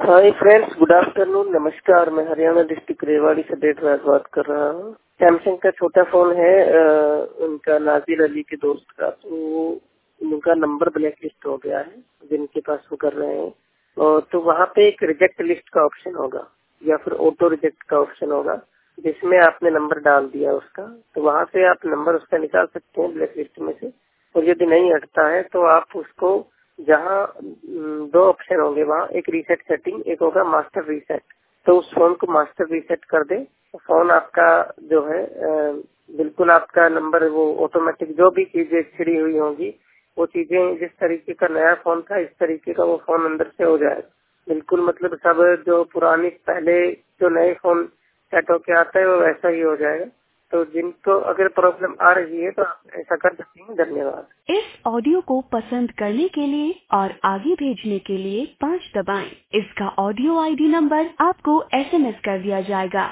Hi friends, good afternoon, नमस्कार। मैं Haryana district Rewari से डेढ़ बात कर रहा हूँ। सैमसंग का छोटा फोन है, उनका नाजिर अली के दोस्त का, तो उनका नंबर ब्लैक लिस्ट हो गया है जिनके पास वो कर रहे हैं। और तो वहाँ पे एक रिजेक्ट लिस्ट का ऑप्शन होगा या फिर ऑटो रिजेक्ट का ऑप्शन होगा, जिसमें आपने नंबर डाल दिया उसका, तो वहाँ से आप नंबर उसका निकाल सकते हैं ब्लैक लिस्ट में से। और यदि नहीं हटता है तो आप उसको, जहाँ दो ऑप्शन होंगे वहाँ, एक रीसेट सेटिंग, एक होगा मास्टर रीसेट। तो उस फोन को मास्टर रीसेट कर दे, फोन आपका जो है बिल्कुल आपका नंबर, वो ऑटोमेटिक जो भी चीजें छिड़ी हुई होंगी वो चीजें, जिस तरीके का नया फोन था इस तरीके का वो फोन अंदर से हो जाएगा। बिल्कुल मतलब सब जो पुरानी पहले जो नए फोन सेट होके आता है वो वैसा ही हो जाएगा। तो जिनको अगर प्रॉब्लम आ रही है तो आप ऐसा कर सकते हैं। धन्यवाद। इस ऑडियो को पसंद करने के लिए और आगे भेजने के लिए 5 दबाएं। इसका ऑडियो आईडी नंबर आपको SMS कर दिया जाएगा।